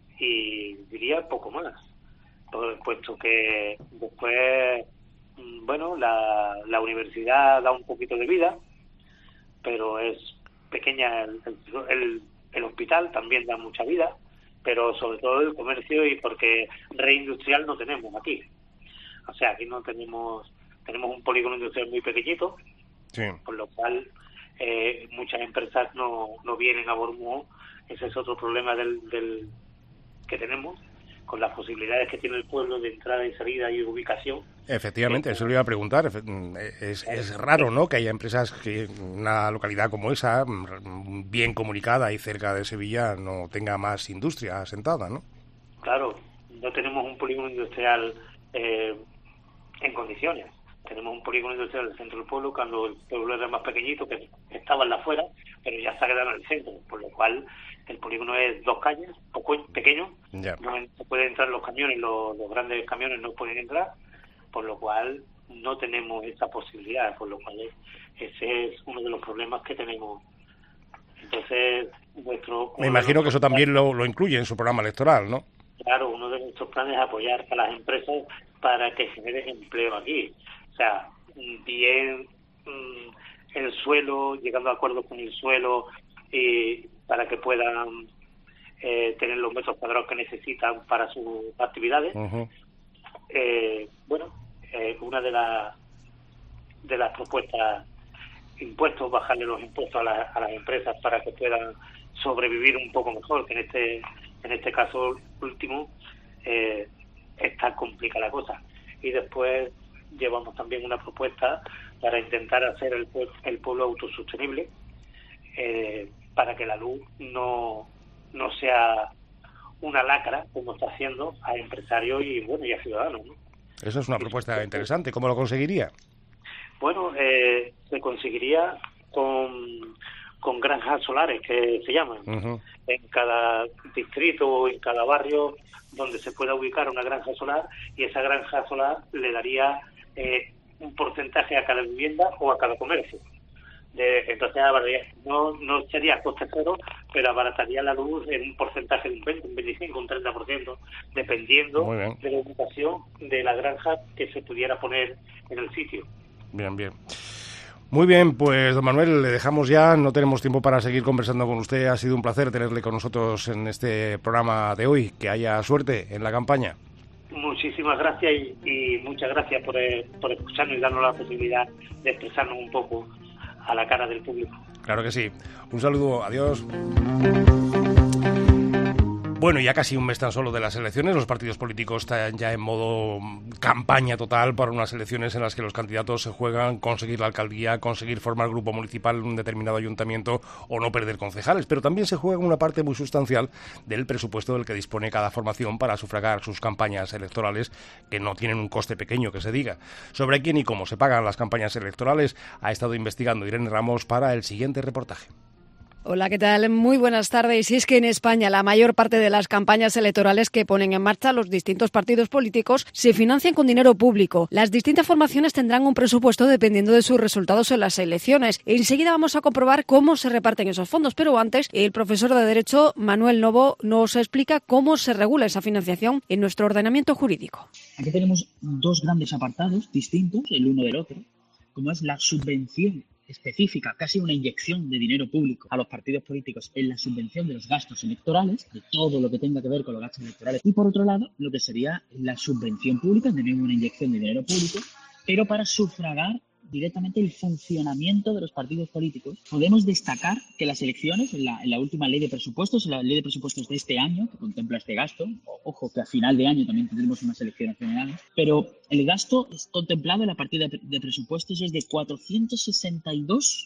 y diría poco más. Puesto que después, bueno, la, la universidad da un poquito de vida, pero es pequeña. El, el, el hospital también da mucha vida, pero sobre todo el comercio, y porque reindustrial no tenemos aquí. O sea, aquí no tenemos, tenemos un polígono industrial muy pequeñito, sí. Por lo cual eh, muchas empresas no, no vienen a Bormujos. Ese es otro problema del, del que tenemos, con las posibilidades que tiene el pueblo de entrada y salida y ubicación. Efectivamente, eso le iba a preguntar. Es, es raro, ¿no?, que haya empresas que una localidad como esa, bien comunicada y cerca de Sevilla, no tenga más industria asentada, ¿no? Claro, no tenemos un polígono industrial eh, en condiciones. Tenemos un polígono industrial en el centro del pueblo, cuando el pueblo era más pequeñito, que estaba en la afuera, pero ya se ha quedado en el centro, por lo cual el polígono es dos calles, poco pequeño, yeah. no se pueden entrar los camiones, los, los grandes camiones no pueden entrar, por lo cual no tenemos esa posibilidad, por lo cual ese es uno de los problemas que tenemos. Entonces, nuestro... Me imagino que eso también lo, lo incluye en su programa electoral, ¿no? Claro, uno de nuestros planes es apoyar a las empresas para que generen empleo aquí. O sea, bien mmm, el suelo, llegando a acuerdos con el suelo, y para que puedan eh, tener los metros cuadrados que necesitan para sus actividades. Uh-huh. Eh, bueno, eh, una de las de las propuestas, impuestos, bajarle los impuestos a, la, a las empresas para que puedan sobrevivir un poco mejor, que en este en este caso último eh, está complicada la cosa. Y después llevamos también una propuesta para intentar hacer el, el pueblo autosostenible, eh, para que la luz no, no sea una lacra, como está haciendo a empresarios y bueno y a ciudadanos, ¿no? Eso es una propuesta interesante. ¿Cómo lo conseguiría? Bueno, eh, se conseguiría con, con granjas solares, que se llaman. Uh-huh. En cada distrito o en cada barrio donde se pueda ubicar una granja solar, y esa granja solar le daría eh, un porcentaje a cada vivienda o a cada comercio. De, entonces no, no sería coste cero, pero abarataría la luz en un porcentaje de un veinte, un veinticinco, un treinta por ciento, dependiendo de la ubicación de la granja que se pudiera poner en el sitio. Bien, bien. Muy bien, pues don Manuel, le dejamos ya, no tenemos tiempo para seguir conversando con usted. Ha sido un placer tenerle con nosotros en este programa de hoy. Que haya suerte en la campaña. Muchísimas gracias y, y muchas gracias por, eh, por escucharnos y darnos la posibilidad de expresarnos un poco a la cara del público. Claro que sí. Un saludo, adiós. Bueno, ya casi un mes tan solo de las elecciones, los partidos políticos están ya en modo campaña total para unas elecciones en las que los candidatos se juegan conseguir la alcaldía, conseguir formar grupo municipal en un determinado ayuntamiento o no perder concejales, pero también se juega una parte muy sustancial del presupuesto del que dispone cada formación para sufragar sus campañas electorales, que no tienen un coste pequeño, que se diga. Sobre quién y cómo se pagan las campañas electorales ha estado investigando Irene Ramos para el siguiente reportaje. Hola, ¿qué tal? Muy buenas tardes. Y es que en España la mayor parte de las campañas electorales que ponen en marcha los distintos partidos políticos se financian con dinero público. Las distintas formaciones tendrán un presupuesto dependiendo de sus resultados en las elecciones. Enseguida vamos a comprobar cómo se reparten esos fondos, pero antes el profesor de Derecho, Manuel Novo, nos explica cómo se regula esa financiación en nuestro ordenamiento jurídico. Aquí tenemos dos grandes apartados distintos, el uno del otro, como es la subvención específica, casi una inyección de dinero público a los partidos políticos en la subvención de los gastos electorales, de todo lo que tenga que ver con los gastos electorales. Y por otro lado, lo que sería la subvención pública, también una inyección de dinero público, pero para sufragar directamente el funcionamiento de los partidos políticos. Podemos destacar que las elecciones, en la, en la última ley de presupuestos, en la ley de presupuestos de este año, que contempla este gasto, ojo que a final de año también tendremos unas elecciones generales, pero el gasto es contemplado en la partida de presupuestos es de cuatrocientos sesenta y dos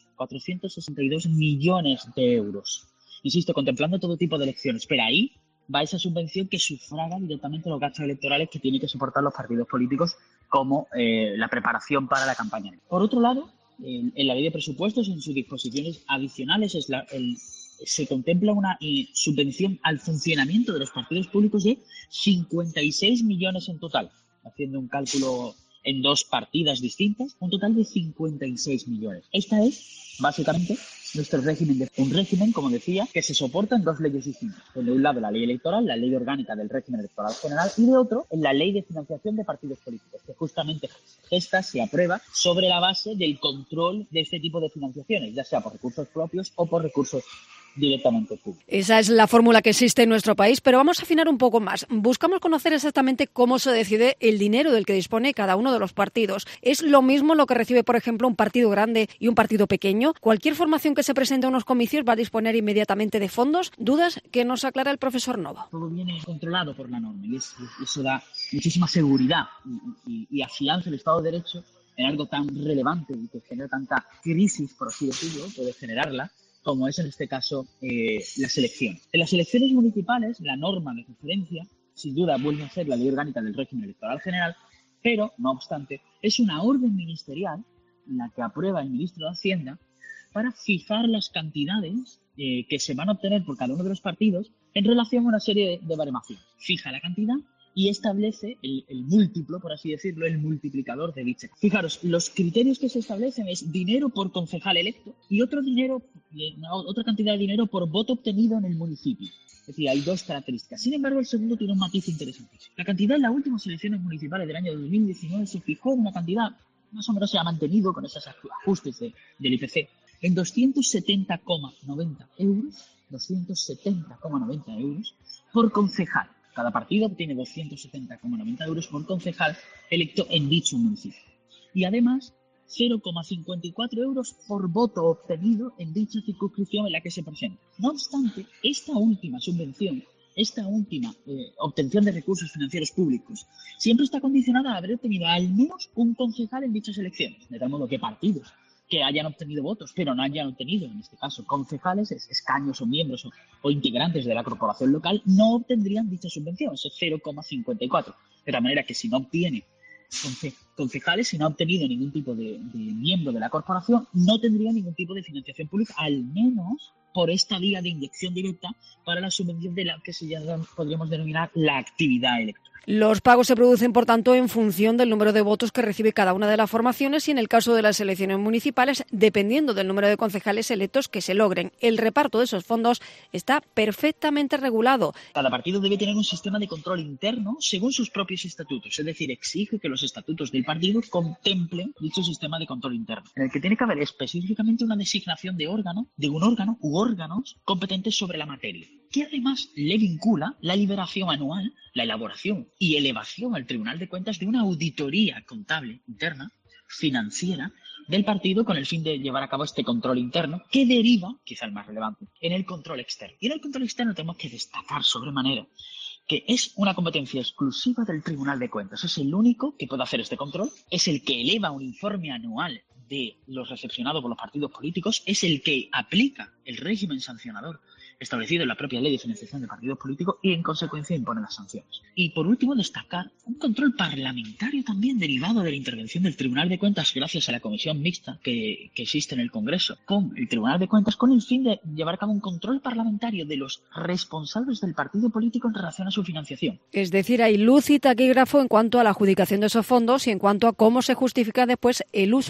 millones de euros. Insisto, contemplando todo tipo de elecciones, pero ahí va esa subvención que sufraga directamente los gastos electorales que tienen que soportar los partidos políticos, como eh, la preparación para la campaña. Por otro lado, en, en la ley de presupuestos, en sus disposiciones adicionales, es la, el, se contempla una eh, subvención al funcionamiento de los partidos públicos de cincuenta y seis millones en total, haciendo un cálculo en dos partidas distintas, un total de cincuenta y seis millones. Esta es, básicamente, nuestro régimen, de, un régimen, como decía, que se soporta en dos leyes distintas. De un lado, la ley electoral, la ley orgánica del régimen electoral general, y de otro, en la ley de financiación de partidos políticos, que justamente esta se aprueba sobre la base del control de este tipo de financiaciones, ya sea por recursos propios o por recursos directamente público. Esa es la fórmula que existe en nuestro país, pero vamos a afinar un poco más. Buscamos conocer exactamente cómo se decide el dinero del que dispone cada uno de los partidos. ¿Es lo mismo lo que recibe, por ejemplo, un partido grande y un partido pequeño? ¿Cualquier formación que se presente a unos comicios va a disponer inmediatamente de fondos? ¿Dudas? Que nos aclara el profesor Novo. Todo viene controlado por la norma y eso, eso da muchísima seguridad y, y, y afianza el Estado de Derecho en algo tan relevante y que genera tanta crisis, por así decirlo, puede generarla, como es en este caso eh, las elecciones. En las elecciones municipales, la norma de referencia, sin duda, vuelve a ser la ley orgánica del régimen electoral general, pero, no obstante, es una orden ministerial en la que aprueba el ministro de Hacienda para fijar las cantidades eh, que se van a obtener por cada uno de los partidos en relación a una serie de, de baremaciones. Fija la cantidad y establece el, el múltiplo, por así decirlo, el multiplicador de dicha. Fijaros, los criterios que se establecen es dinero por concejal electo y otro dinero, otra cantidad de dinero por voto obtenido en el municipio. Es decir, hay dos características. Sin embargo, el segundo tiene un matiz interesantísimo. La cantidad en las últimas elecciones municipales del año dos mil diecinueve se fijó en una cantidad, más o menos se ha mantenido con esos ajustes de, del I P C, en doscientos setenta coma noventa euros, doscientos setenta coma noventa euros por concejal. Cada partido obtiene doscientos setenta coma noventa euros por concejal electo en dicho municipio. Y además, cero coma cincuenta y cuatro euros por voto obtenido en dicha circunscripción en la que se presenta. No obstante, esta última subvención, esta última eh, obtención de recursos financieros públicos, siempre está condicionada a haber obtenido al menos un concejal en dichas elecciones. De tal modo que partidos que hayan obtenido votos, pero no hayan obtenido, en este caso, concejales, escaños o miembros o, o integrantes de la corporación local, no obtendrían dicha subvención, ese cero coma cincuenta y cuatro. De tal manera que si no obtiene conce, concejales, si no ha obtenido ningún tipo de, de miembro de la corporación, no tendría ningún tipo de financiación pública, al menos por esta vía de inyección directa para la subvención de la que se llama, podríamos denominar la actividad electoral. Los pagos se producen, por tanto, en función del número de votos que recibe cada una de las formaciones y, en el caso de las elecciones municipales, dependiendo del número de concejales electos que se logren. El reparto de esos fondos está perfectamente regulado. Cada partido debe tener un sistema de control interno según sus propios estatutos, es decir, exige que los estatutos del partido contemplen dicho sistema de control interno, en el que tiene que haber específicamente una designación de órgano, de un órgano u órganos competentes sobre la materia, que además le vincula la liberación anual, la elaboración y elevación al Tribunal de Cuentas de una auditoría contable interna, financiera, del partido con el fin de llevar a cabo este control interno que deriva, quizá el más relevante, en el control externo. Y en el control externo tenemos que destacar sobremanera que es una competencia exclusiva del Tribunal de Cuentas. Es el único que puede hacer este control, es el que eleva un informe anual de los recepcionados por los partidos políticos, es el que aplica el régimen sancionador establecido en la propia ley de financiación de partidos políticos y, en consecuencia, impone las sanciones. Y, por último, destacar un control parlamentario también derivado de la intervención del Tribunal de Cuentas gracias a la comisión mixta que, que existe en el Congreso con el Tribunal de Cuentas, con el fin de llevar a cabo un control parlamentario de los responsables del partido político en relación a su financiación. Es decir, hay luz y taquígrafo en cuanto a la adjudicación de esos fondos y en cuanto a cómo se justifica después el uso adecuado de esos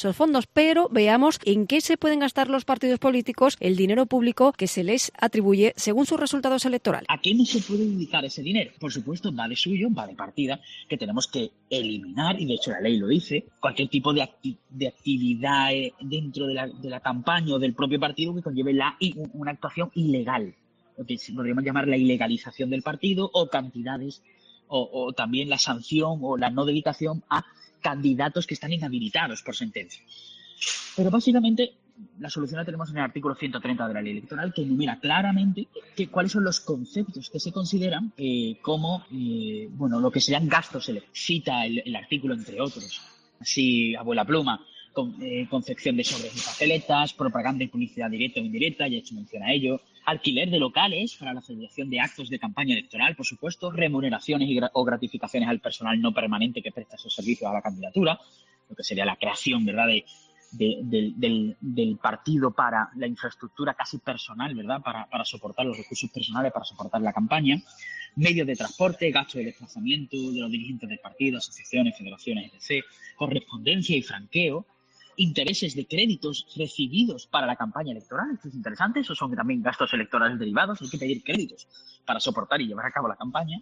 esos fondos, pero veamos en qué se pueden gastar los partidos políticos el dinero público que se les atribuye según sus resultados electorales. ¿A qué no se puede dedicar ese dinero? Por supuesto, va de suyo, va de partida, que tenemos que eliminar, y de hecho la ley lo dice, cualquier tipo de, acti- de actividad dentro de la, de la campaña o del propio partido que conlleve la, una actuación ilegal, lo que podríamos llamar la ilegalización del partido, o cantidades, o, o también la sanción o la no dedicación a candidatos que están inhabilitados por sentencia. Pero básicamente la solución la tenemos en el artículo ciento treinta de la ley electoral, que enumera claramente que, cuáles son los conceptos que se consideran eh, como eh, bueno, lo que serían gastos. Cita el, el artículo, entre otros, así abuela pluma, con, eh, concepción de sobres y papeletas, propaganda y publicidad directa o indirecta, ya he hecho mención a ello, alquiler de locales para la celebración de actos de campaña electoral, por supuesto, remuneraciones y gra- o gratificaciones al personal no permanente que presta esos servicios a la candidatura, lo que sería la creación, ¿verdad?, de, de, de, del, del partido para la infraestructura casi personal, ¿verdad?, para, para soportar los recursos personales, para soportar la campaña, medios de transporte, gastos de desplazamiento de los dirigentes del partido, asociaciones, federaciones, etcétera, correspondencia y franqueo, intereses de créditos recibidos para la campaña electoral. Esto es interesante, esos son también gastos electorales derivados, hay que pedir créditos para soportar y llevar a cabo la campaña.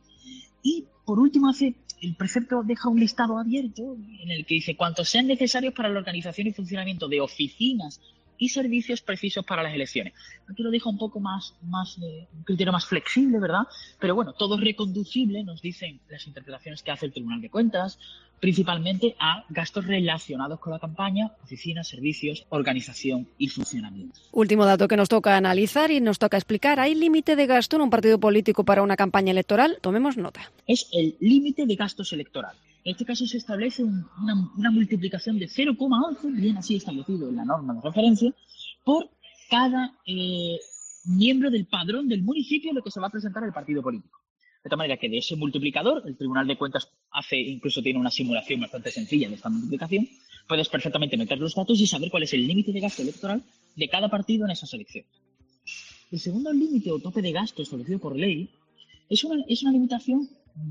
Y por último, hace el precepto deja un listado abierto en el que dice cuántos sean necesarios para la organización y funcionamiento de oficinas y servicios precisos para las elecciones. Aquí lo deja un poco más, más eh, un criterio más flexible, ¿verdad? Pero bueno, todo es reconducible, nos dicen las interpretaciones que hace el Tribunal de Cuentas, principalmente a gastos relacionados con la campaña, oficinas, servicios, organización y funcionamiento. Último dato que nos toca analizar y nos toca explicar. ¿Hay límite de gasto en un partido político para una campaña electoral? Tomemos nota. Es el límite de gastos electorales. En este caso se establece un, una, una multiplicación de cero coma once, bien así establecido en la norma de referencia, por cada eh, miembro del padrón del municipio en lo que se va a presentar el partido político. De tal manera que de ese multiplicador, el Tribunal de Cuentas hace, incluso tiene una simulación bastante sencilla de esta multiplicación, puedes perfectamente meter los datos y saber cuál es el límite de gasto electoral de cada partido en esas elecciones. El segundo límite o tope de gasto establecido por ley es una, es una limitación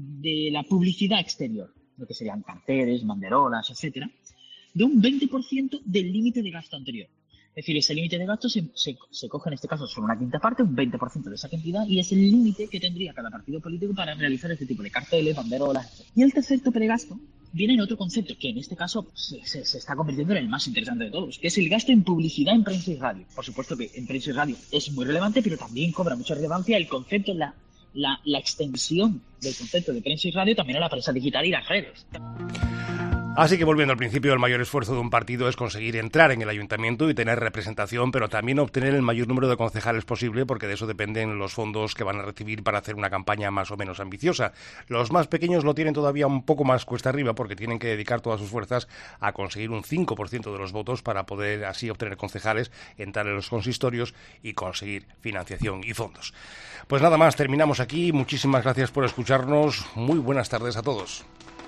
de la publicidad exterior, lo que serían carteles, banderolas, etcétera, de un veinte por ciento del límite de gasto anterior. Es decir, ese límite de gasto se, se, se coge en este caso solo una quinta parte, un veinte por ciento de esa cantidad, y es el límite que tendría cada partido político para realizar este tipo de carteles, banderolas, etcétera. Y el tercer tope de gasto viene en otro concepto, que en este caso se, se, se está convirtiendo en el más interesante de todos, que es el gasto en publicidad en prensa y radio. Por supuesto que en prensa y radio es muy relevante, pero también cobra mucha relevancia el concepto, la, la, la extensión del concepto de prensa y radio también a la prensa digital y las redes. Así que, volviendo al principio, el mayor esfuerzo de un partido es conseguir entrar en el ayuntamiento y tener representación, pero también obtener el mayor número de concejales posible, porque de eso dependen los fondos que van a recibir para hacer una campaña más o menos ambiciosa. Los más pequeños lo tienen todavía un poco más cuesta arriba, porque tienen que dedicar todas sus fuerzas a conseguir un cinco por ciento de los votos para poder así obtener concejales, entrar en los consistorios y conseguir financiación y fondos. Pues nada más, terminamos aquí. Muchísimas gracias por escucharnos. Muy buenas tardes a todos.